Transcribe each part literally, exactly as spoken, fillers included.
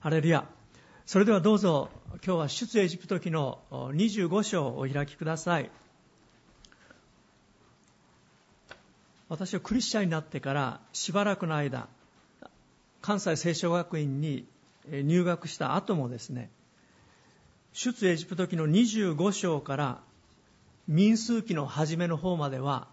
ハレルヤ。それではどうぞ今日は出エジプト記のにじゅうご章をお開きください。私はクリスチャンになってからしばらくの間、関西聖書学院に入学した後もですね、出エジプト記のにじゅうご章から民数記の初めの方までは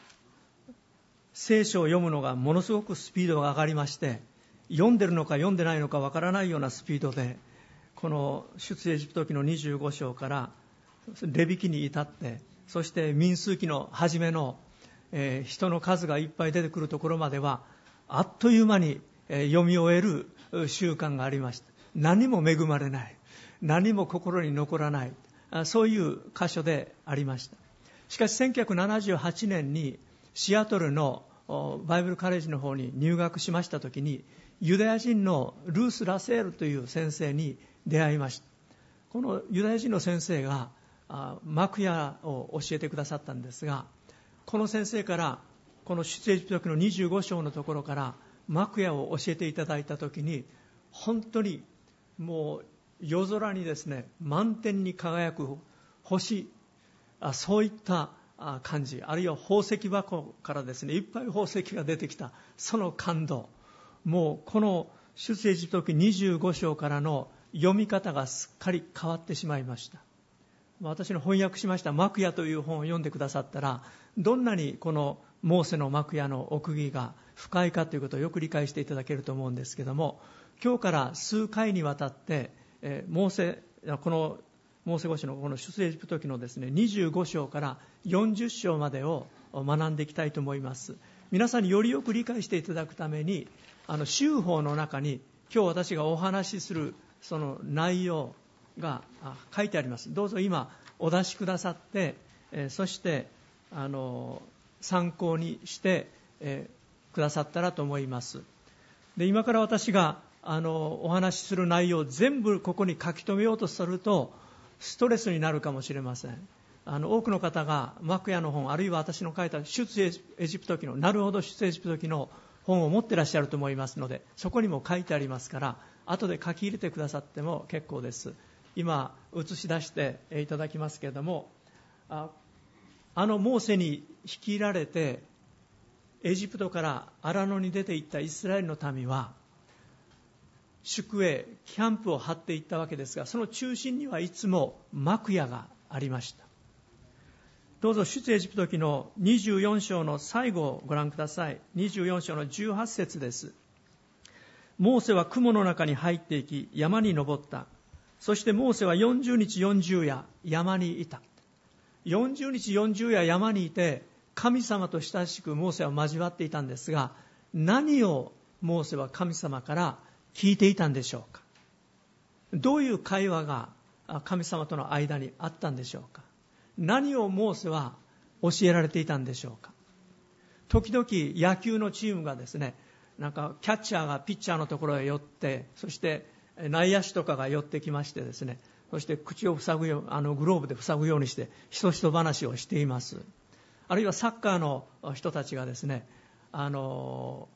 聖書を読むのがものすごくスピードが上がりまして、読んでるのか読んでないのかわからないようなスピードで、この出エジプト記のにじゅうご章からレビ記に至って、そして民数記の初めの、えー、人の数がいっぱい出てくるところまではあっという間に、えー、読み終える習慣がありました。何も恵まれない、何も心に残らない、そういう箇所でありました。しかしせんきゅうひゃくななじゅうはちねんにシアトルのバイブルカレッジの方に入学しましたときに、ユダヤ人のルース・ラセールという先生に出会いました。このユダヤ人の先生が幕屋を教えてくださったんですが、この先生からこの出エジプト記のにじゅうご章のところから幕屋を教えていただいたときに、本当にもう夜空にですね、満天に輝く星、そういった感じ、あるいは宝石箱からですね、いっぱい宝石が出てきた、その感動、もうこの出エジプト記にじゅうご章からの読み方がすっかり変わってしまいました。私の翻訳しました幕屋という本を読んでくださったら、どんなにこのモーセの幕屋の奥義が深いかということをよく理解していただけると思うんですけども、今日から数回にわたって、えー、モーセこのモーセ五書のこの出エジプト記のですねにじゅうご章からよんじゅう章までを学んでいきたいと思います。皆さんによりよく理解していただくために、あの修法の中に今日私がお話しするその内容が書いてあります。どうぞ今お出しくださって、えー、そしてあの参考にして、えー、くださったらと思います。で、今から私があのお話しする内容を全部ここに書き留めようとするとストレスになるかもしれません。あの多くの方が幕屋の本、あるいは私の書いた出エジプト記のなるほど出エジプト記の本を持ってらっしゃると思いますので、そこにも書いてありますから後で書き入れてくださっても結構です。今映し出していただきますけれども、あ, あのモーセに率いられてエジプトから荒野に出ていったイスラエルの民は宿営キャンプを張っていったわけですが、その中心にはいつも幕屋がありました。どうぞ出エジプト記のにじゅうよん章の最後をご覧ください。にじゅうよん章のじゅうはち節です。モーセは雲の中に入っていき山に登った。そしてモーセはよんじゅうにちよんじゅう夜山にいた。よんじゅうにちよんじゅう夜山にいて神様と親しくモーセは交わっていたんですが、何をモーセは神様から聞いていたんでしょうか。どういう会話が神様との間にあったんでしょうか。何をモーセは教えられていたんでしょうか。時々野球のチームがですね、なんかキャッチャーがピッチャーのところへ寄って、そして内野手とかが寄ってきましてですね、そして口を塞ぐよう、あのグローブで塞ぐようにしてひそひそ話をしています。あるいはサッカーの人たちがですね、あの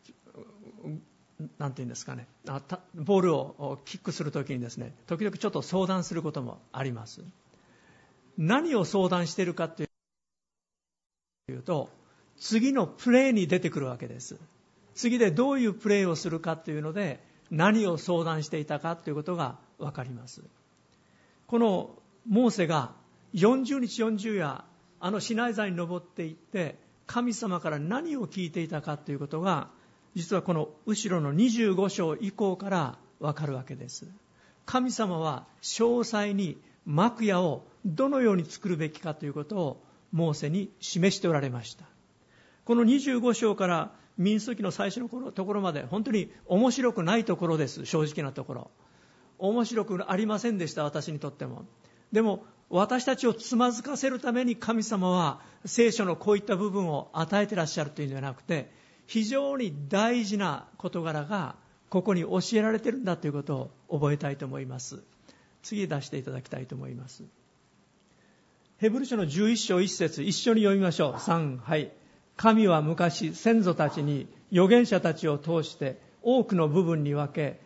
なんていうんですかね、ボールをキックするときにですね、時々ちょっと相談することもあります。何を相談しているかというと、次のプレーに出てくるわけです。次でどういうプレーをするかというので、何を相談していたかということが分かります。このモーセがよんじゅうにちよんじゅう夜、あのシナイ山に登っていって神様から何を聞いていたかということが、実はこの後ろのにじゅうご章以降から分かるわけです。神様は詳細に幕屋をどのように作るべきかということをモーセに示しておられました。このにじゅうご章から民数記の最初のところまで本当に面白くないところです。正直なところ面白くありませんでした、私にとっても。でも私たちをつまずかせるために神様は聖書のこういった部分を与えてらっしゃるというのではなくて、非常に大事な事柄がここに教えられているんだということを覚えたいと思います。次出していただきたいと思います。ヘブル書のじゅういっ章いち節、一緒に読みましょう。さん、はい。神は昔先祖たちに預言者たちを通して多くの部分に分け、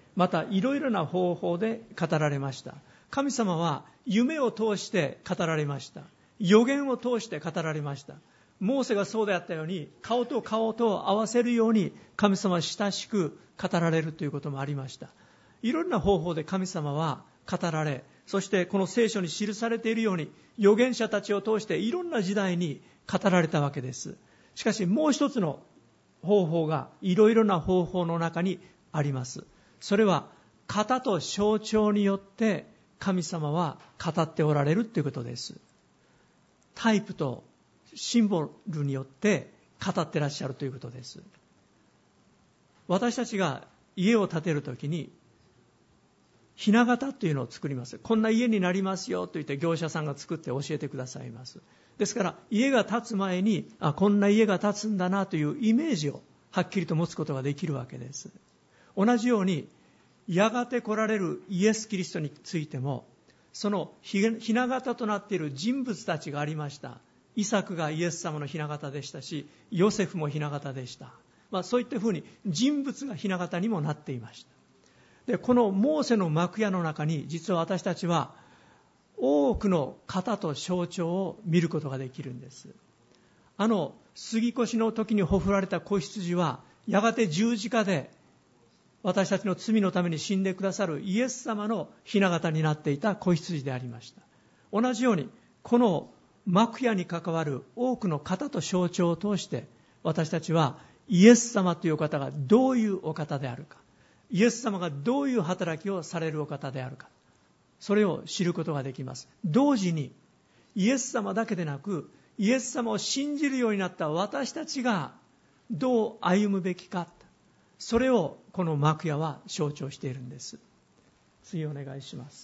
またいろいろな方法で語られました。神様は夢を通して語られました。予言を通して語られました。モーセがそうであったように、顔と顔と合わせるように神様は親しく語られるということもありました。いろんな方法で神様は語られ、そしてこの聖書に記されているように預言者たちを通していろんな時代に語られたわけです。しかしもう一つの方法がいろいろな方法の中にあります。それは型と象徴によって神様は語っておられるということです。タイプとシンボルによって語ってらっしゃるということです。私たちが家を建てるときにひな形というのを作ります。こんな家になりますよと言って業者さんが作って教えてくださいます。ですから家が建つ前に、あ、こんな家が建つんだなというイメージをはっきりと持つことができるわけです。同じようにやがて来られるイエス・キリストについても、そのひな形となっている人物たちがありました。イサクがイエス様のひな形でしたし、ヨセフもひな形でした。まあ、そういったふうに人物がひな形にもなっていました。で、このモーセの幕屋の中に実は私たちは多くの型と象徴を見ることができるんです。あの杉越の時にほふられた子羊はやがて十字架で私たちの罪のために死んでくださるイエス様のひな形になっていた子羊でありました。同じようにこの幕屋に関わる多くの型と象徴を通して私たちはイエス様というお方がどういうお方であるか、イエス様がどういう働きをされるお方であるか、それを知ることができます。同時にイエス様だけでなく、イエス様を信じるようになった私たちがどう歩むべきか、それをこの幕屋は象徴しているんです。次お願いします。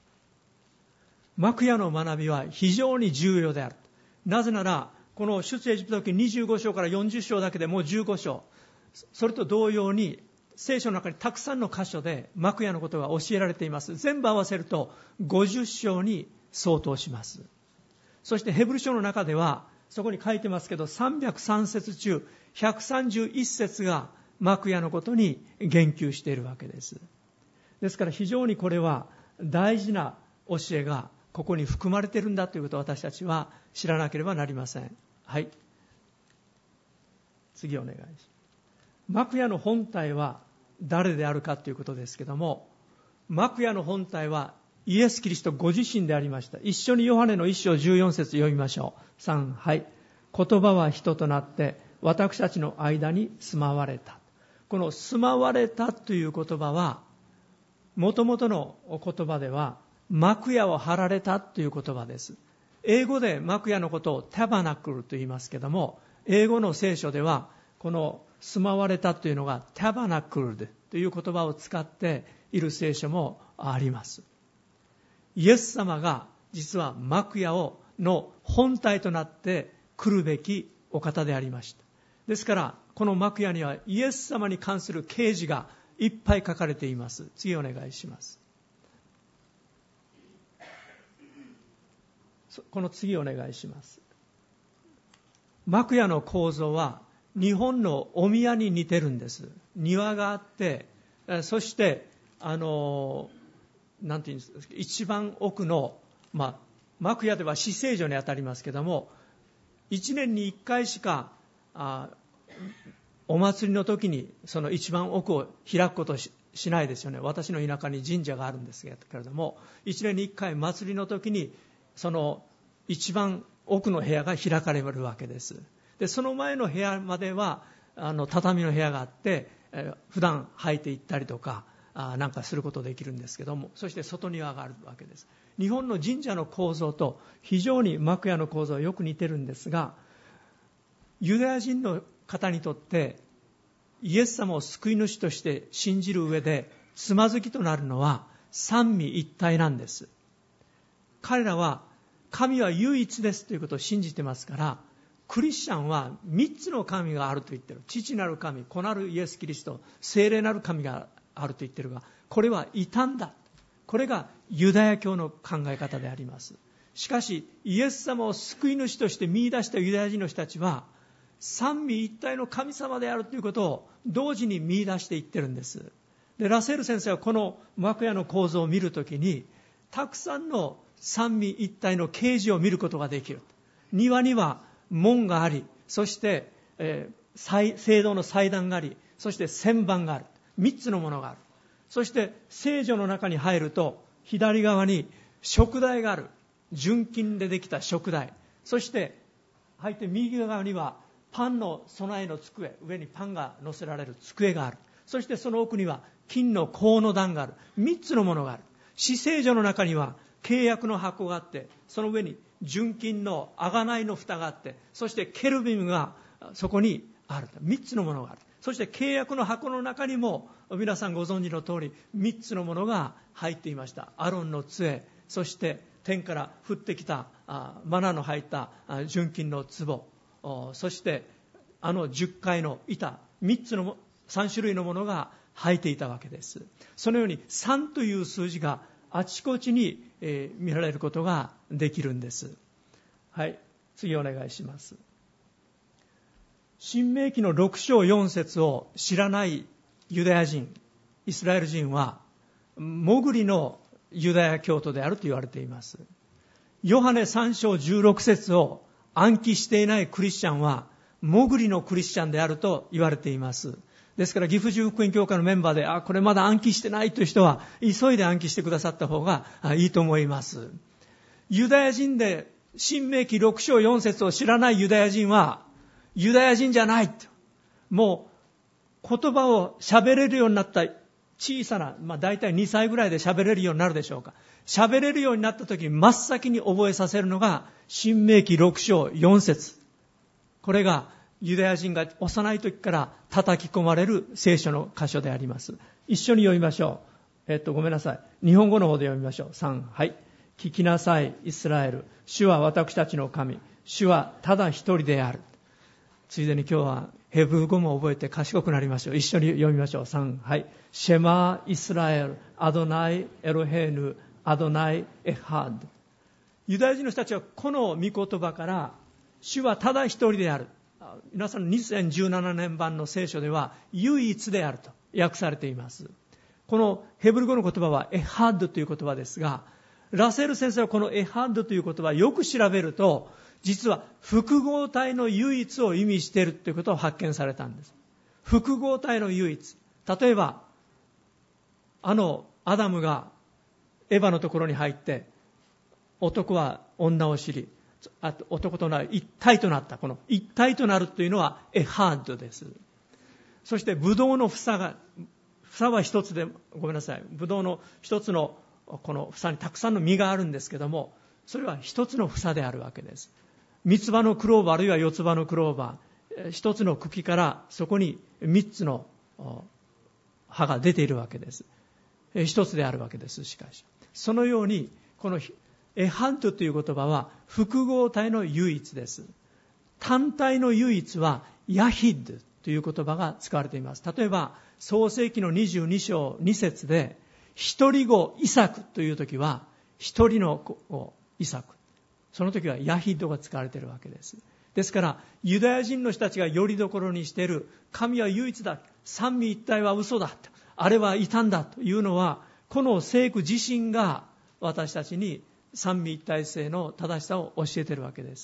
幕屋の学びは非常に重要である。なぜならこの出エジプト記にじゅうご章からよんじゅう章だけでもうじゅうご章、それと同様に聖書の中にたくさんの箇所で幕屋のことが教えられています。全部合わせるとごじゅう章に相当します。そしてヘブル書の中ではそこに書いてますけど、さんびゃくさん節中ひゃくさんじゅういち節が幕屋のことに言及しているわけです。ですから非常にこれは大事な教えがここに含まれているんだということを私たちは知らなければなりません。はい、次お願いします。幕屋の本体は誰であるかということですけども、幕屋の本体はイエス・キリストご自身でありました。一緒にヨハネの一章じゅうよん節読みましょう。さん、はい。言葉は人となって私たちの間に住まわれた。この住まわれたという言葉は、もともとの言葉では幕屋を張られたという言葉です。英語で幕屋のことをタバナクルと言いますけども、英語の聖書ではこの住まわれたというのがタバナクルという言葉を使っている聖書もあります。イエス様が実は幕屋をの本体となって来るべきお方でありました。ですからこの幕屋にはイエス様に関する啓示がいっぱい書かれています。次お願いします。この次お願いします。幕屋の構造は日本のお宮に似てるんです。庭があって、そしてあのなんていうんですか、一番奥の、まあ、幕屋では至聖所にあたりますけども、一年に一回しかあお祭りの時にその一番奥を開くことを し, しないですよね。私の田舎に神社があるんですけれども、一年に一回祭りの時にその一番奥の部屋が開かれるわけです。でその前の部屋まではあの畳の部屋があって、えー、普段履いて行ったりとかあなんかすることできるんですけども、そして外庭があるわけです。日本の神社の構造と非常に幕屋の構造はよく似てるんですが、ユダヤ人の方にとってイエス様を救い主として信じる上でつまずきとなるのは三位一体なんです。彼らは神は唯一ですということを信じてますから、クリスチャンは三つの神があると言ってる。父なる神、子なるイエス・キリスト、聖霊なる神があると言ってるが、これは異端だ。これがユダヤ教の考え方であります。しかしイエス様を救い主として見出したユダヤ人の人たちは三位一体の神様であるということを同時に見出していってるんです。 でラセール先生はこの幕屋の構造を見るときに、たくさんの三位一体の啓示を見ることができる。庭には門があり、そして、えー、聖堂の祭壇があり、そして旋盤がある。三つのものがある。そして聖所の中に入ると、左側に食台がある。純金でできた食台。そして入って右側にはパンの備えの机、上にパンが乗せられる机がある。そしてその奥には金の香の壇がある。三つのものがある。至聖所の中には契約の箱があって、その上に純金の贖いの蓋があって、そしてケルビムがそこにある。三つのものがある。そして契約の箱の中にも皆さんご存知の通り三つのものが入っていました。アロンの杖、そして天から降ってきたマナの入った純金の壺、そしてあの十階の板、三つの三種類のものが入っていたわけです。そのように三という数字があちこちに、えー、見られることができるんです。はい、次お願いします。申命記のろく章よん節を知らないユダヤ人、イスラエル人は潜りのユダヤ教徒であると言われています。ヨハネさん章じゅうろく節を暗記していないクリスチャンは潜りのクリスチャンであると言われています。ですから岐阜十福音教会のメンバーで、あ、これまだ暗記してないという人は急いで暗記してくださった方がいいと思います。ユダヤ人で申命記ろく章よん節を知らないユダヤ人はユダヤ人じゃないと。もう言葉を喋れるようになった小さな、まあ大体にさいぐらいで喋れるようになるでしょうか。喋れるようになった時に真っ先に覚えさせるのが申命記ろく章よん節。これがユダヤ人が幼い時から叩き込まれる聖書の箇所であります。一緒に読みましょう。えっと、ごめんなさい。日本語の方で読みましょう。さん、はい。聞きなさい、イスラエル。主は私たちの神。主はただ一人である。ついでに今日はヘブル語も覚えて賢くなりましょう。一緒に読みましょう。さん、はい。シェマーイスラエル、アドナイエロヘーヌ、アドナイエハド。ユダヤ人の人たちはこの御言葉から、主はただ一人である。皆さんのにせんじゅうななねん版の聖書では唯一であると訳されています。このヘブル語の言葉はエハッドという言葉ですが、ラセル先生はこのエハッドという言葉をよく調べると、実は複合体の唯一を意味しているということを発見されたんです。複合体の唯一。例えばあのアダムがエヴァのところに入って、男は女を知り、あと男となる一体となった。この一体となるというのはエハッドです。そしてブドウの房が、房は一つで、ごめんなさい、ブドウの一つのこの房にたくさんの実があるんですけども、それは一つの房であるわけです。三つ葉のクローバーあるいは四つ葉のクローバー、一つの茎からそこに三つの葉が出ているわけです。一つであるわけです。しかしそのようにこのエハッドという言葉は複合体の唯一です。単体の唯一はヤヒッドという言葉が使われています。例えば創世記のにじゅうに章に節で一人子イサクという時は一人の子イサク、その時はヤヒッドが使われているわけです。ですからユダヤ人の人たちがよりどころにしている神は唯一だ、三位一体は嘘だ、あれはいたんだというのは、この聖句自身が私たちに三位一体性の正しさを教えているわけです。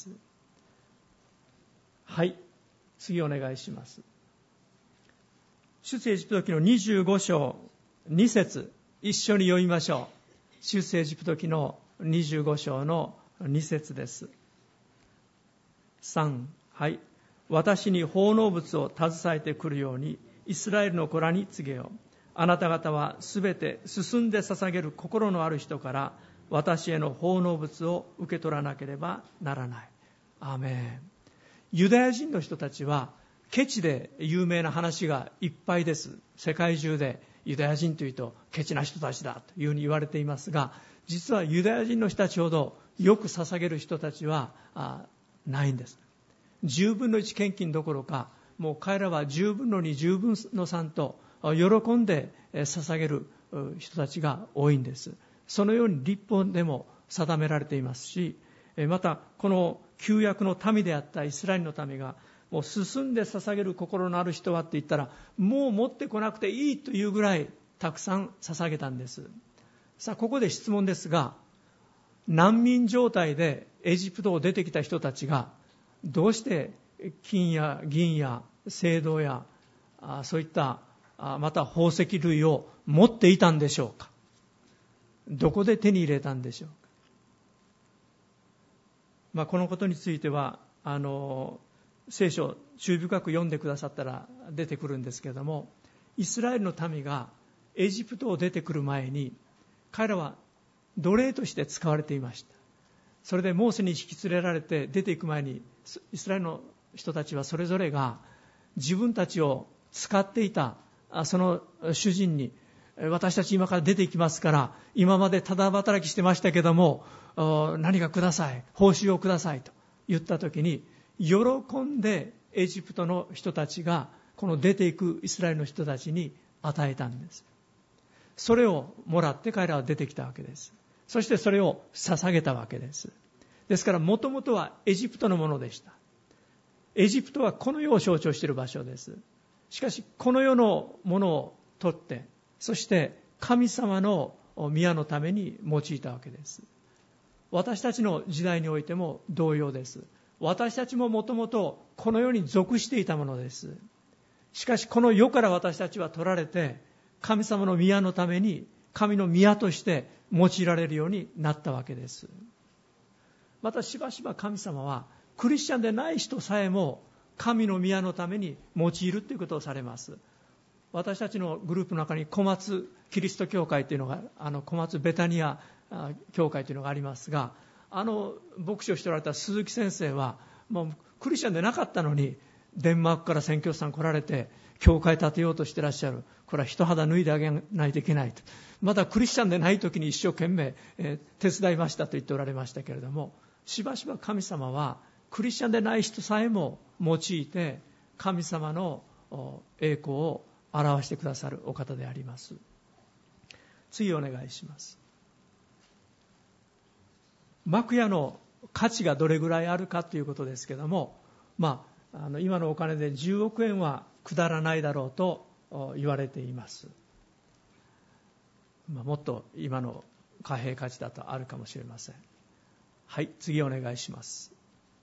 はい、次お願いします。出エジプト記のにじゅうご章に節、一緒に読みましょう。出エジプト記のにじゅうご章のに節です。さん、はい。私に奉納物を携えてくるようにイスラエルの子らに告げよう。あなた方はすべて進んで捧げる心のある人から私への奉納物を受け取らなければならない。アーメン。ユダヤ人の人たちはケチで有名な話がいっぱいです。世界中でユダヤ人というとケチな人たちだというふうに言われていますが、実はユダヤ人の人たちほどよく捧げる人たちはないんです。じゅうぶんのいち献金どころか、もう彼らはじゅうぶんのに、じゅうぶんのさんと喜んで捧げる人たちが多いんです。そのように律法でも定められていますし、またこの旧約の民であったイスラエルの民がもう進んで捧げる心のある人はって言ったら、もう持ってこなくていいというぐらいたくさん捧げたんです。さあここで質問ですが、難民状態でエジプトを出てきた人たちがどうして金や銀や青銅やあそういったあまた宝石類を持っていたんでしょうか。どこで手に入れたんでしょうか。まあ、このことについてはあの聖書を注意深く読んでくださったら出てくるんですけれども、イスラエルの民がエジプトを出てくる前に彼らは奴隷として使われていました。それでモーセに引き連れられて出ていく前にイスラエルの人たちはそれぞれが自分たちを使っていたその主人に、私たち今から出ていきますから今までただ働きしてましたけども何かください、報酬をくださいと言った時に喜んでエジプトの人たちがこの出ていくイスラエルの人たちに与えたんです。それをもらって彼らは出てきたわけです。そしてそれを捧げたわけです。ですからもともとはエジプトのものでした。エジプトはこの世を象徴している場所です。しかしこの世のものを取ってそして神様の宮のために用いたわけです。私たちの時代においても同様です。私たちももともとこの世に属していたものです。しかしこの世から私たちは取られて神様の宮のために神の宮として用いられるようになったわけです。またしばしば神様はクリスチャンでない人さえも神の宮のために用いるということをされます。私たちのグループの中に小松キリスト教会というのが、あの小松ベタニア教会というのがありますが、あの牧師をしておられた鈴木先生はもうクリスチャンでなかったのにデンマークから宣教師さん来られて教会建てようとしてらっしゃる。これは一肌脱いであげないといけないと。まだクリスチャンでない時に一生懸命、えー、手伝いましたと言っておられましたけれども、しばしば神様はクリスチャンでない人さえも用いて神様の栄光を表してくださるお方であります。次お願いします。幕屋の価値がどれぐらいあるかということですけれども、まあ、あの今のお金でじゅうおくえんは下らないだろうと言われています。まあ、もっと今の貨幣価値だとあるかもしれません。はい、次お願いします。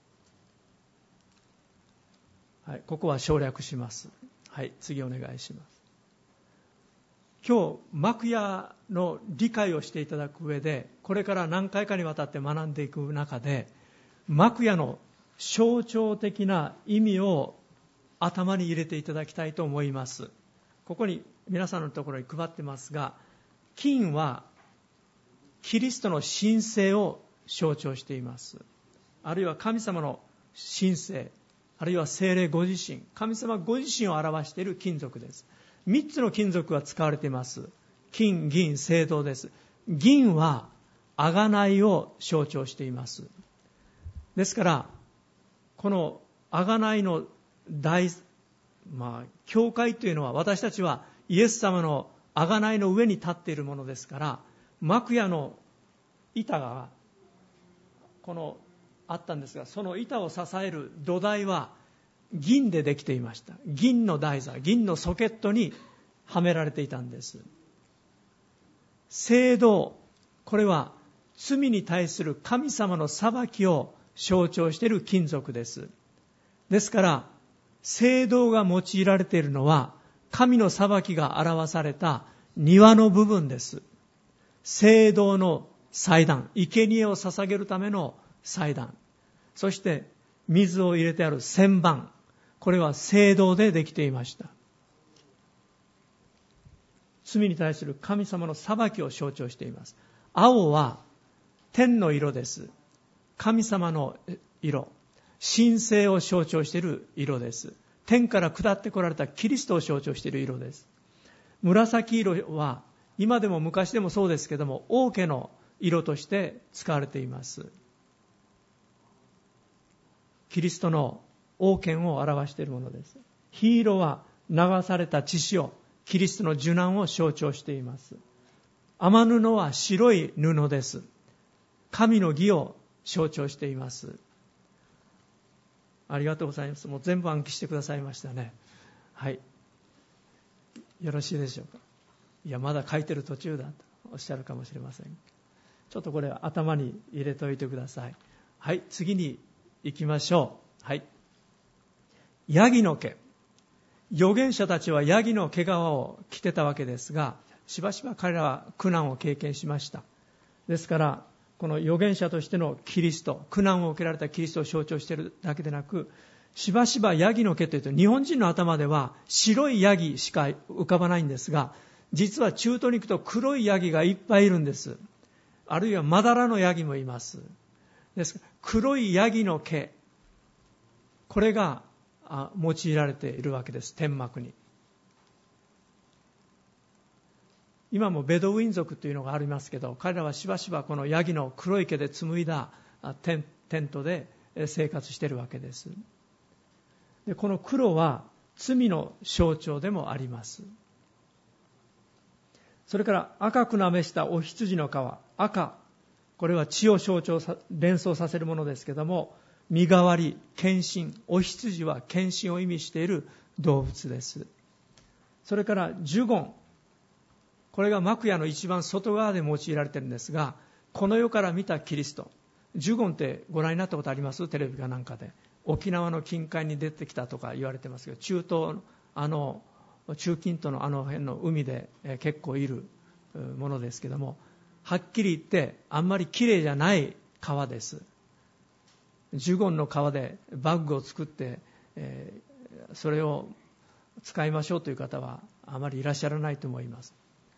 はい、ここは省略します。はい、次お願いします。今日幕屋の理解をしていただく上で、これから何回かにわたって学んでいく中で、幕屋の象徴的な意味を頭に入れていただきたいと思います。ここに皆さんのところに配ってますが、金はキリストの神性を象徴しています。あるいは神様の神性、あるいは聖霊ご自身、神様ご自身を表している金属です。みっつの金属が使われています。金、銀、青銅です。銀は贖いを象徴しています。ですからこの贖いの大、まあ、教会というのは、私たちはイエス様の贖いの上に立っているものですから、幕屋の板がこのあったんですが、その板を支える土台は銀でできていました。銀の台座、銀のソケットにはめられていたんです。聖堂、これは罪に対する神様の裁きを象徴している金属です。ですから聖堂が用いられているのは神の裁きが表された庭の部分です。聖堂の祭壇、生贄を捧げるための祭壇、そして水を入れてある旋盤、これは聖堂でできていました。罪に対する神様の裁きを象徴しています。青は天の色です。神様の色、神聖を象徴している色です。天から下ってこられたキリストを象徴している色です。紫色は今でも昔でもそうですけども、王家の色として使われています。キリストの王権を表しているものです。黄色は流された血潮、キリストの受難を象徴しています。天布は白い布です。神の義を象徴しています。ありがとうございます。もう全部暗記してくださいましたね。はい。よろしいでしょうか。 いやまだ書いてる途中だとおっしゃるかもしれません。ちょっとこれは頭に入れておいてください。はい、次に行きましょう。はい、ヤギの毛。預言者たちはヤギの毛皮を着てたわけですが、しばしば彼らは苦難を経験しました。ですからこの預言者としてのキリスト、苦難を受けられたキリストを象徴しているだけでなく、しばしばヤギの毛というと日本人の頭では白いヤギしか浮かばないんですが、実は中東に行くと黒いヤギがいっぱいいるんです。あるいはまだらのヤギもいます。ですから黒いヤギの毛、これが用いられているわけです。天幕に今もベドウィン族というのがありますけど、彼らはしばしばこのヤギの黒い毛で紡いだテン、テントで生活しているわけです。でこの黒は罪の象徴でもあります。それから赤くなめしたお羊の皮、赤、これは血を象徴さ連想させるものですけども、身代わり、献身、お羊は献身を意味している動物です。それからジュゴン、これが幕屋の一番外側で用いられているんですが、この世から見たキリスト、ジュゴンってご覧になったことあります？テレビかなんかで。沖縄の近海に出てきたとか言われてますけど、中東のあの中近東のあの辺の海で結構いるものですけども、はっきり言ってあんまりきれいじゃない革です。ジュゴンの革でバッグを作って、えー、それを使いましょうという方はあまりいらっしゃらないと思います。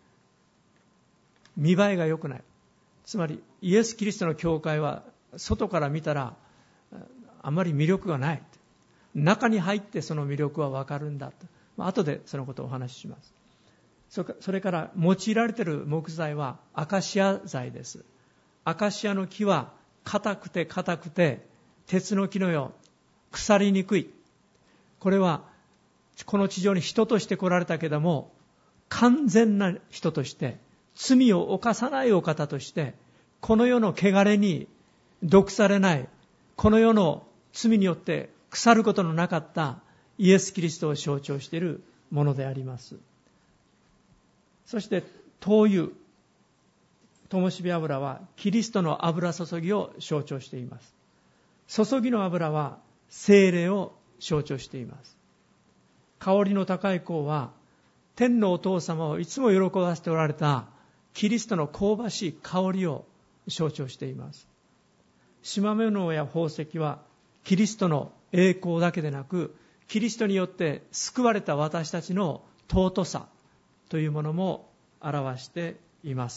見栄えが良くない。つまりイエス・キリストの教会は外から見たらあまり魅力がない。中に入ってその魅力は分かるんだと。後でそのことをお話しします。それから用いられている木材はアカシア材です。アカシアの木は硬くて硬くて鉄の木のよう、腐りにくい。これはこの地上に人として来られたけども、完全な人として罪を犯さないお方として、この世の汚れに毒されない、この世の罪によって腐ることのなかったイエス・キリストを象徴しているものであります。そして灯油、灯火油はキリストの油注ぎを象徴しています。注ぎの油は聖霊を象徴しています。香りの高い香は天のお父様をいつも喜ばせておられたキリストの香ばしい香りを象徴しています。縞物や宝石はキリストの栄光だけでなく、キリストによって救われた私たちの尊さというものも表しています。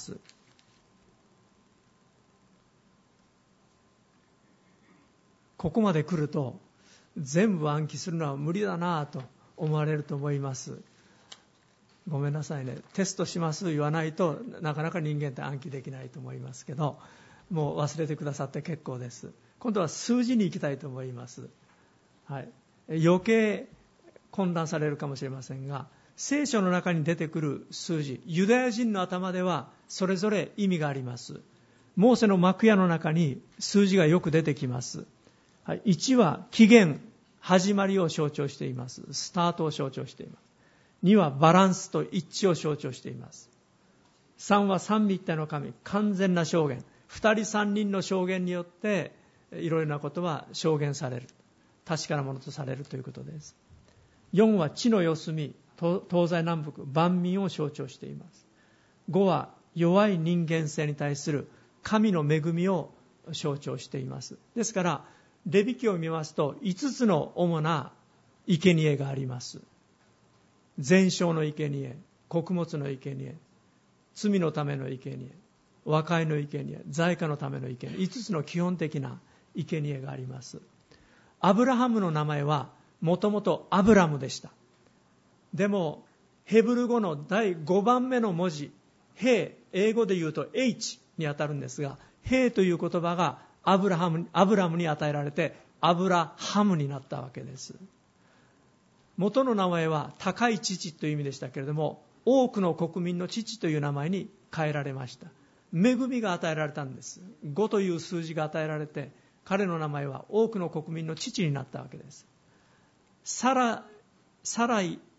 ここまで来ると全部暗記するのは無理だなと思われると思います。ごめんなさいね、テストします言わないとなかなか人間って暗記できないと思いますけど、もう忘れてくださって結構です。今度は数字に行きたいと思います。はい、余計混乱されるかもしれませんが、聖書の中に出てくる数字、ユダヤ人の頭ではそれぞれ意味があります。モーセの幕屋の中に数字がよく出てきます。はい、いちは起源、始まりを象徴しています。スタートを象徴しています。にはバランスと一致を象徴しています。さんは三位一体の神、完全な証言、二人三人の証言によっていろいろなことは証言される、確かなものとされるということです。よんは地の四隅、東西南北万民を象徴しています。ごは弱い人間性に対する神の恵みを象徴しています。ですからレビ記を見ますといつつの主な生贄があります。全焼の生贄、穀物の生贄、罪のための生贄、和解の生贄、罪過のための生贄、いつつの基本的な生贄があります。アブラハムの名前はもともとアブラムでした。でもヘブル語のだいごばんめの文字、ヘイ、英語で言うと H にあたるんですが、ヘイという言葉がアブラハム、アブラムに与えられてアブラハムになったわけです。元の名前は高い父という意味でしたけれども、多くの国民の父という名前に変えられました。恵みが与えられたんです。ごという数字が与えられて、彼の名前は多くの国民の父になったわけです。サラ、サライ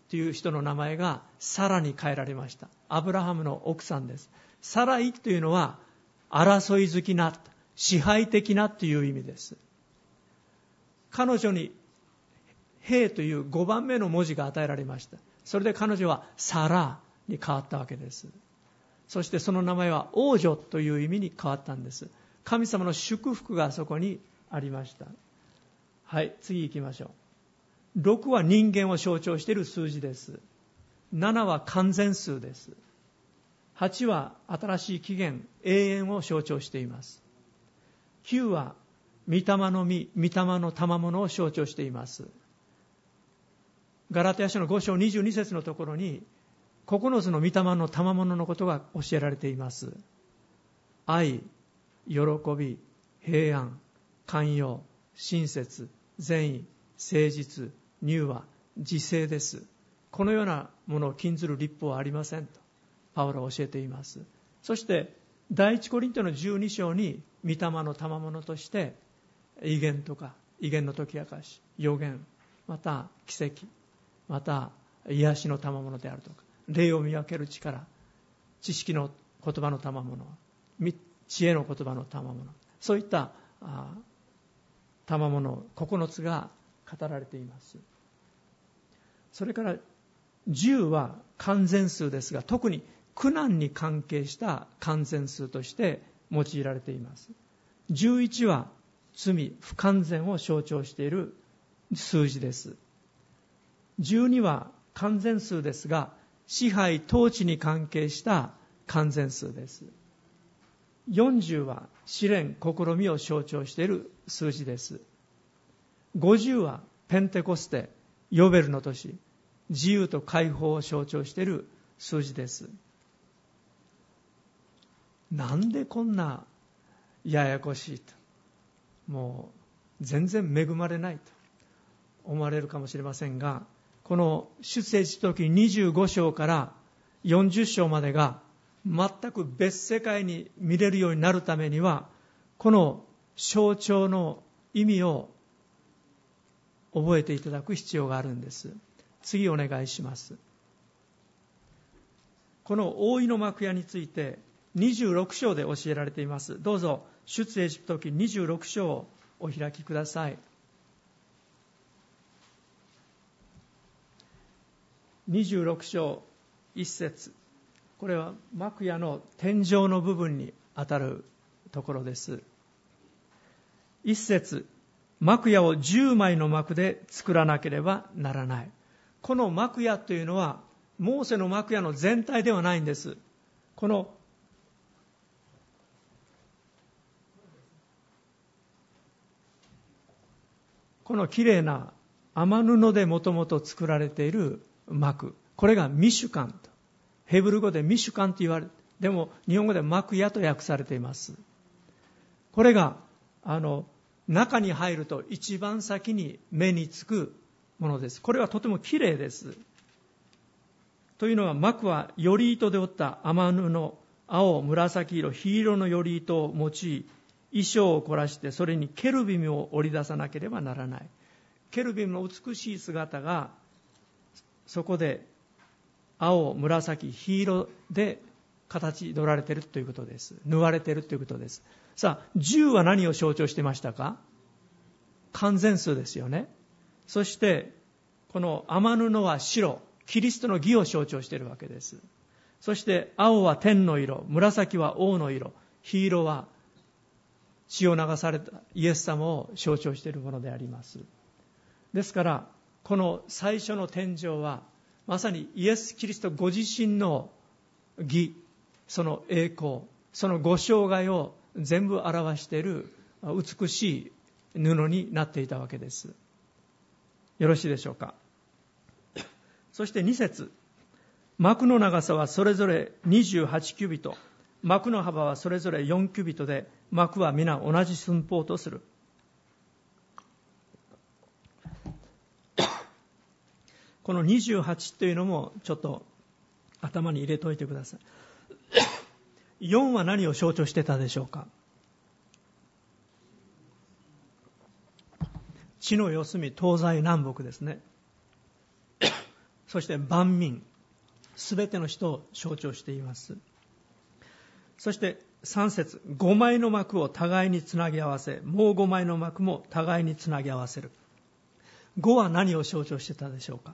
という人の名前がサラに変えられました。アブラハムの奥さんです。サライというのは争い好きな、支配的なという意味です。彼女にヘというごばんめの文字が与えられました。それで彼女はサラに変わったわけです。そしてその名前は王女という意味に変わったんです。神様の祝福がそこにありました。はい、次行きましょう。ろくは人間を象徴している数字です。ななは完全数です。はちは新しい起源、永遠を象徴しています。きゅうは御霊の実、御霊の賜物を象徴しています。ガラテヤ書のご章にじゅうに節のところにここのつの御霊の賜物のことが教えられています。愛、喜び、平安、寛容、親切、善意、誠実、柔和、自制です。このようなものを禁ずる律法はありませんとパウロは教えています。そして第一コリントのじゅうに章に御霊の賜物として異言とか異言の解き明かし、予言、また奇跡、また癒しの賜物であるとか、霊を見分ける力、知識の言葉の賜物、知恵の言葉の賜物、そういった賜物ここのつが語られています。それからじゅうは完全数ですが、特に苦難に関係した完全数として用いられています。じゅういちは罪、不完全を象徴している数字です。じゅうには完全数ですが、支配、統治に関係した完全数です。よんじゅうは試練、試みを象徴している数字です。ごじゅうはペンテコステ、ヨベルの年、自由と解放を象徴している数字です。なんでこんなややこしいと、もう全然恵まれないと思われるかもしれませんが、この出エジプト記にじゅうご章からよんじゅう章までが全く別世界に見れるようになるためには、この象徴の意味を覚えていただく必要があるんです。次お願いします。この覆いの幕屋についてにじゅうろく章で教えられています。どうぞ出エジプト記にじゅうろく章をお開きください。にじゅうろく章いち節、これは幕屋の天井の部分にあたるところです。いち節、幕屋をじゅうまいの幕で作らなければならない。この幕屋というのはモーセの幕屋の全体ではないんです。このこのきれいな雨布でもともと作られている幕、これがミシュカンと、ヘブル語でミシュカンと言われ、でも日本語で幕屋と訳されています。これがあの中に入ると一番先に目につくものです。これはとてもきれいです。というのは、幕はより糸で織った雨布、青、紫色、黄色のより糸を用い、衣装を凝らしてそれにケルビムを織り出さなければならない。ケルビムの美しい姿がそこで青、紫、黄色で形取られているということです。縫われているということです。さあ、じゅうは何を象徴してましたか？完全数ですよね。そしてこの雨布は白、キリストの義を象徴しているわけです。そして青は天の色、紫は王の色、黄色は血を流されたイエス様を象徴しているものであります。ですからこの最初の天井はまさにイエス・キリストご自身の義、その栄光、そのご生涯を全部表している美しい布になっていたわけです。よろしいでしょうか。そしてに節、幕の長さはそれぞれにじゅうはちキュビト、幕の幅はそれぞれよんキュビトで、幕は皆同じ寸法とする。このにじゅうはちというのもちょっと頭に入れておいてください。よんは何を象徴してたでしょうか。地の四隅、東西南北ですね。 そして万民、すべての人を象徴しています。そしてさん節、ごまいの幕を互いにつなぎ合わせ、もうごまいの幕も互いにつなぎ合わせる。ごは何を象徴してたでしょうか。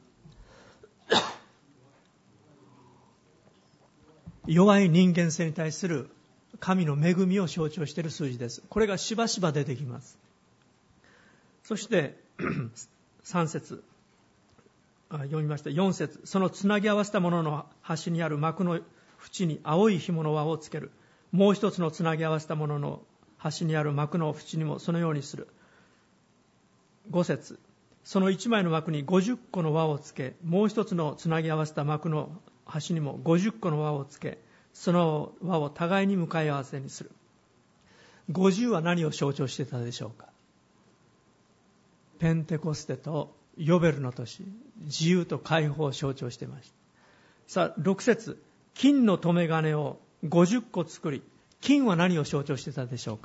弱い人間性に対する神の恵みを象徴している数字です。これがしばしば出てきます。そしてさん節読みました。よん節、そのつなぎ合わせたものの端にある幕の縁に青い紐の輪をつける。もう一つのつなぎ合わせたものの端にある幕の縁にもそのようにする。ご節、その一枚の幕にごじゅっこの輪をつけ、もう一つのつなぎ合わせた幕の端にもごじゅっこの輪をつけ、その輪を互いに向かい合わせにする。ごじゅうは何を象徴していたでしょうか。ペンテコステとヨベルの年、自由と解放を象徴していました。さあ、ろく節、金の留め金をごじゅっこ作り、金は何を象徴していたでしょうか。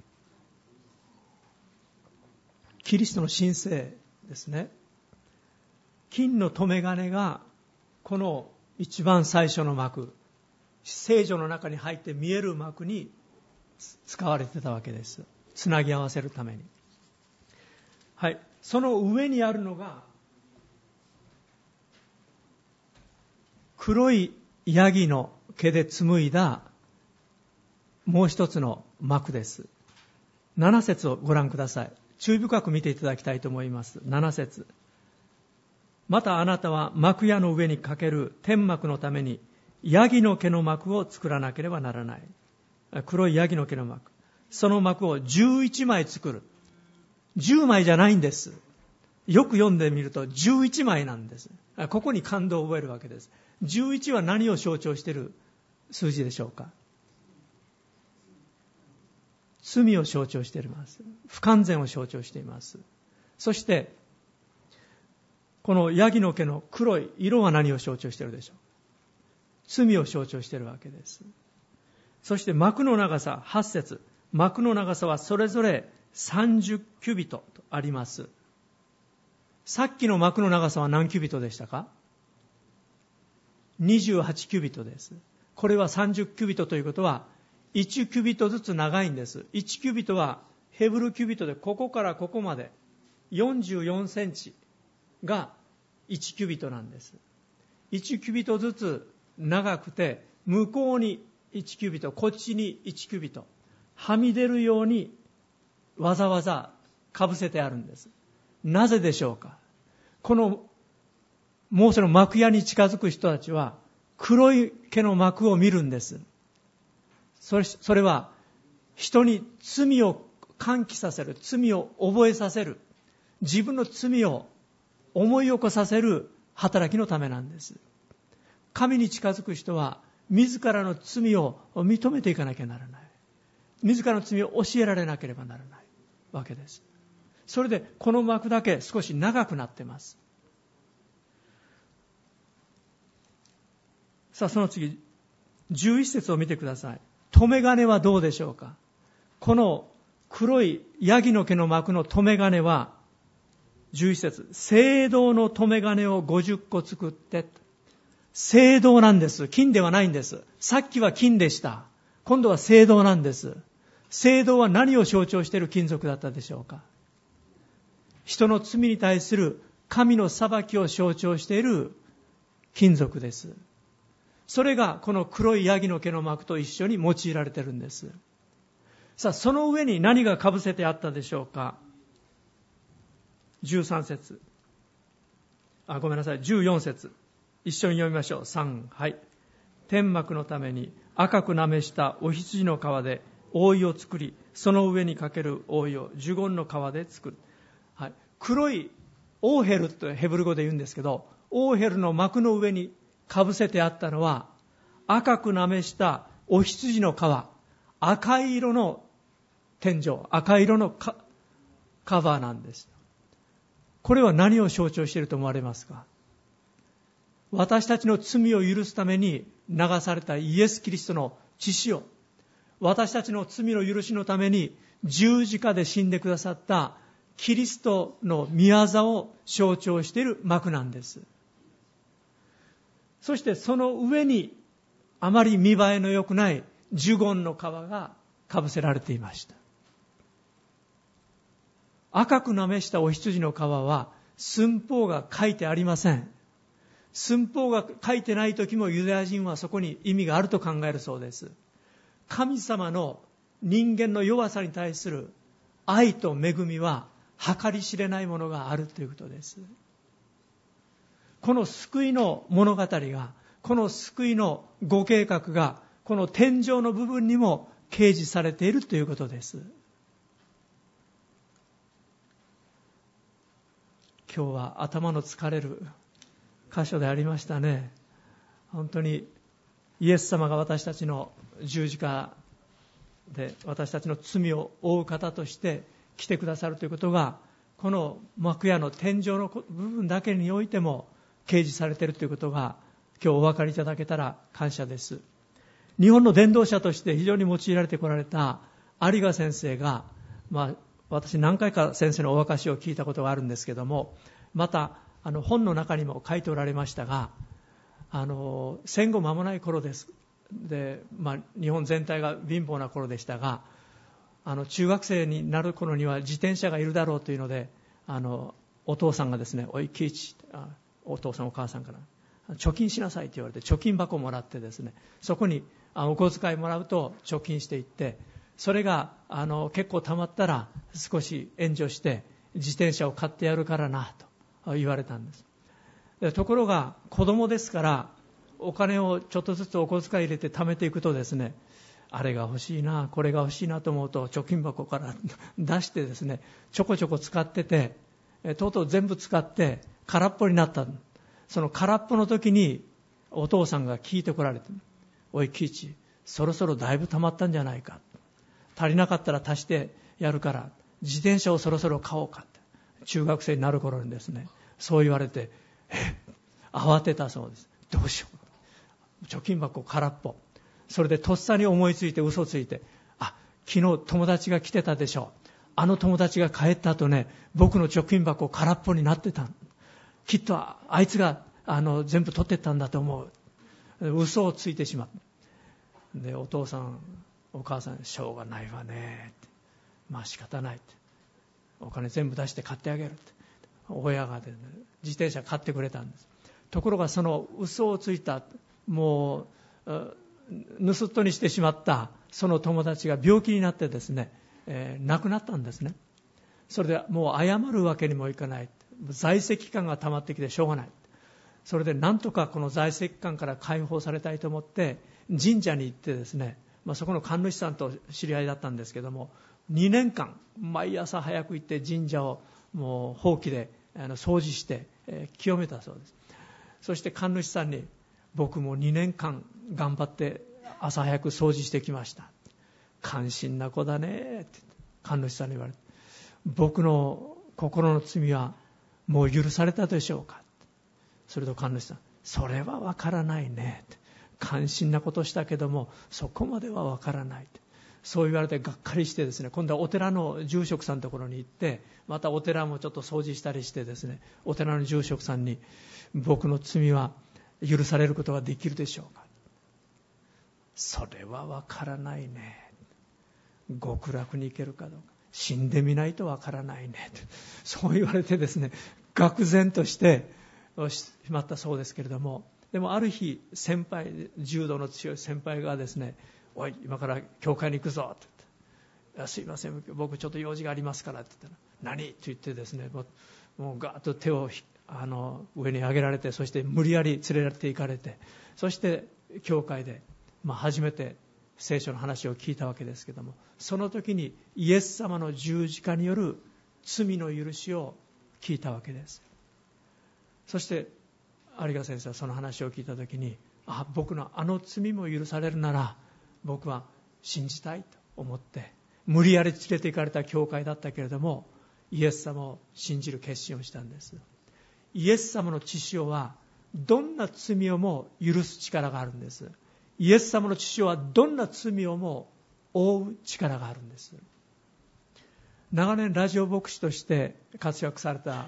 キリストの神聖ですね。金の留め金がこの一番最初の幕、聖女の中に入って見える幕に使われてたわけです。つなぎ合わせるために。はい、その上にあるのが黒いヤギの毛で紡いだもう一つの幕です。なな節をご覧ください。注意深く見ていただきたいと思います。なな節、またあなたは幕屋の上にかける天幕のためにヤギの毛の幕を作らなければならない。黒いヤギの毛の幕、その幕をじゅういちまい作る。じゅうまいじゃないんです。よく読んでみるとじゅういちまいなんです。ここに感動を覚えるわけです。じゅういちは何を象徴している数字でしょうか。罪を象徴しています。不完全を象徴しています。そしてこのヤギの毛の黒い色は何を象徴しているでしょう。罪を象徴しているわけです。そして幕の長さ、はち節、幕の長さはそれぞれさんじゅうキュビトとあります。さっきの幕の長さは何キュビトでしたか。にじゅうはちキュビトです。これはさんじゅうキュビトということはいちキュビトずつ長いんです。いちキュビトはヘブルキュビトでここからここまでよんじゅうよんセンチがいちキュビトなんです。いちキュビトずつ長くて、向こうにいちキュビト、こっちにいちキュビト、はみ出るようにわざわざかぶせてあるんです。なぜでしょうか。このモーセの幕屋に近づく人たちは黒い毛の幕を見るんです。それ、それは人に罪を喚起させる、罪を覚えさせる、自分の罪を思い起こさせる働きのためなんです。神に近づく人は自らの罪を認めていかなきゃならない。自らの罪を教えられなければならないわけです。それでこの幕だけ少し長くなっています。さあ、その次じゅういち節を見てください。留め金はどうでしょうか。この黒いヤギの毛の幕の留め金はじゅういち節、青銅の留め金をごじゅっこ作って。青銅なんです。金ではないんです。さっきは金でした。今度は青銅なんです。青銅は何を象徴している金属だったでしょうか。人の罪に対する神の裁きを象徴している金属です。それがこの黒いヤギの毛の幕と一緒に用いられているんです。さあ、その上に何がかぶせてあったでしょうか。じゅうさん節、あ、ごめんなさい、じゅうよん節、一緒に読みましょう。さん、はい。天幕のために赤くなめしたお羊の皮で覆いを作り、その上にかける覆いをジュゴンの皮で作る。はい、黒いオーヘルとヘブル語で言うんですけど、オーヘルの幕の上にかぶせてあったのは赤くなめしたお羊の皮、赤い色の天井、赤い色のカバーなんです。これは何を象徴していると思われますか。私たちの罪を許すために流されたイエス・キリストの血潮、私たちの罪の許しのために十字架で死んでくださったキリストの御業を象徴している幕なんです。 そしてその上にあまり見栄えの良くないジュゴンの皮がかぶせられていました。赤くなめしたお羊の皮は寸法が書いてありません。寸法が書いてない時もユダヤ人はそこに意味があると考えるそうです。神様の人間の弱さに対する愛と恵みは計り知れないものがあるということです。この救いの物語が、この救いのご計画がこの天上の部分にも掲示されているということです。今日は頭の疲れる箇所でありましたね。本当にイエス様が私たちの十字架で私たちの罪を負う方として来てくださるということが、この幕屋の天井の部分だけにおいても掲示されているということが今日お分かりいただけたら感謝です。日本の伝道者として非常に用いられてこられた有賀先生が、まあ、私何回か先生のお証を聞いたことがあるんですけども、またあの本の中にも書いておられましたが、あの戦後間もない頃ですで、まあ、日本全体が貧乏な頃でしたが、あの中学生になる頃には自転車がいるだろうというので、あのお父さんがですね、おい喜一、お父さんお母さんから貯金しなさいと言われて貯金箱をもらってですね、そこにお小遣いもらうと貯金していって、それがあの結構貯まったら少し援助して自転車を買ってやるからなと言われたんです。でところが子供ですからお金をちょっとずつお小遣い入れて貯めていくとですね、あれが欲しいな、これが欲しいなと思うと貯金箱から出してですね、ちょこちょこ使ってて、とうとう全部使って空っぽになった。その空っぽの時にお父さんが聞いてこられて、おい喜一、そろそろだいぶ溜まったんじゃないか、足りなかったら足してやるから自転車をそろそろ買おうかって、中学生になる頃にですね、そう言われて、え慌てたそうです。どうしよう、貯金箱空っぽ。それでとっさに思いついて嘘ついて、あ、昨日友達が来てたでしょ、あの友達が帰った後ね、僕の貯金箱空っぽになってた、きっとあいつがあの全部取ってったんだと思う。嘘をついてしまう。でお父さんお母さん、しょうがないわねって、まあ仕方ないって、お金全部出して買ってあげるって、親が、ね、自転車買ってくれたんです。ところがその嘘をついた、もう盗っ人にしてしまったその友達が病気になってですね、えー、亡くなったんですね。それでもう謝るわけにもいかない、在籍感が溜まってきてしょうがない。それでなんとかこの在籍感から解放されたいと思って神社に行ってですね、まあ、そこの神主さんと知り合いだったんですけども、にねんかん毎朝早く行って神社をもうほうきであの掃除して、えー、清めたそうです。そして神主さんに、僕もにねんかん頑張って朝早く掃除してきました、感心な子だねって神主さんに言われて、僕の心の罪はもう許されたでしょうか。それと神主さん、それはわからないねって、感心なことしたけどもそこまではわからないって、そう言われてがっかりしてですね、今度はお寺の住職さんのところに行って、またお寺もちょっと掃除したりしてですね、お寺の住職さんに、僕の罪は許されることができるでしょうか。それはわからないね、極楽に行けるかどうか死んでみないとわからないね、そう言われてですね、愕然としてしまったそうですけれども、でもある日先輩、柔道の強い先輩がですね、おい今から教会に行くぞって言って、すいません僕ちょっと用事がありますからって言ったら、何って言ってですね、もう、もうガーッと手をあの上に上げられて、そして無理やり連れられて行かれて、そして教会で、まあ、初めて聖書の話を聞いたわけですけども、その時にイエス様の十字架による罪の許しを聞いたわけです。そして有賀先生はその話を聞いた時に、あ、僕のあの罪も許されるなら僕は信じたいと思って、無理やり連れて行かれた教会だったけれどもイエス様を信じる決心をしたんです。イエス様の血潮はどんな罪をも許す力があるんです。イエス様の血潮はどんな罪をも覆う力があるんです。長年ラジオ牧師として活躍された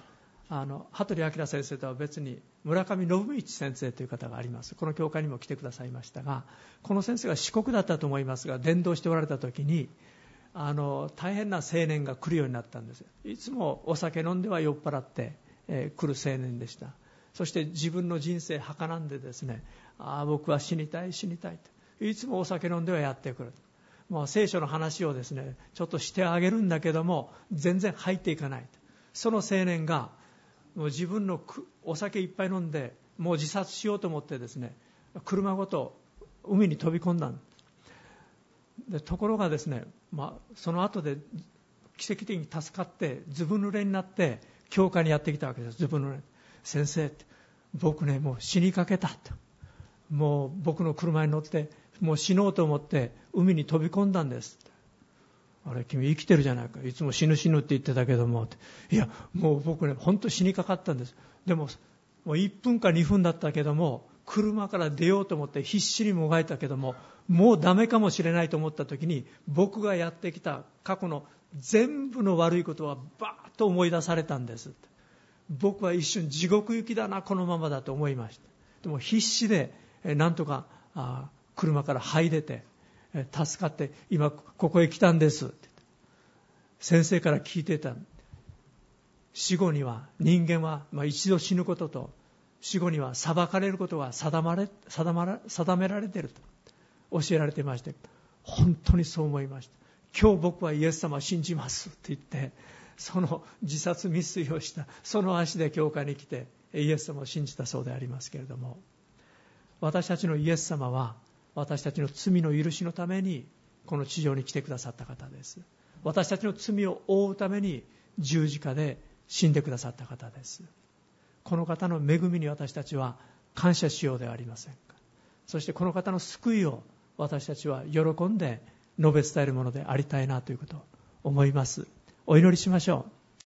あの羽鳥明先生とは別に村上信一先生という方があります。この教会にも来てくださいましたが、この先生が四国だったと思いますが、伝道しておられた時にあの大変な青年が来るようになったんです。いつもお酒飲んでは酔っ払って、えー、来る青年でした。そして自分の人生儚んでですね、ああ僕は死にたい死にたいといつもお酒飲んではやってくる。もう聖書の話をですねちょっとしてあげるんだけども全然入っていかない。その青年がもう自分のお酒いっぱい飲んでもう自殺しようと思ってですね、車ごと海に飛び込んだんで、ところがですね、まあ、その後で奇跡的に助かってずぶ濡れになって教会にやってきたわけです。ずぶ濡れ、先生って僕ねもう死にかけたと、もう僕の車に乗ってもう死のうと思って海に飛び込んだんです。あれ君生きてるじゃないか、いつも死ぬ死ぬって言ってたけども、いやもう僕ね本当死にかかったんです。でももういっぷんかにふんだったけども車から出ようと思って必死にもがいたけどももうダメかもしれないと思った時に僕がやってきた過去の全部の悪いことはバーッと思い出されたんです。僕は一瞬地獄行きだなこのままだと思いました。でも必死でなんとか車から這い出て助かって今ここへ来たんですって先生から聞いてた。死後には人間はまあ一度死ぬことと死後には裁かれることが定まれ定まら定められていると教えられていまして、本当にそう思いました。今日僕はイエス様を信じますって言ってその自殺未遂をしたその足で教会に来てイエス様を信じたそうでありますけれども、私たちのイエス様は私たちの罪の許しのためにこの地上に来てくださった方です。私たちの罪を負うために十字架で死んでくださった方です。この方の恵みに私たちは感謝しようではありませんか。そしてこの方の救いを私たちは喜んで述べ伝えるものでありたいなということを思います。お祈りしましょう。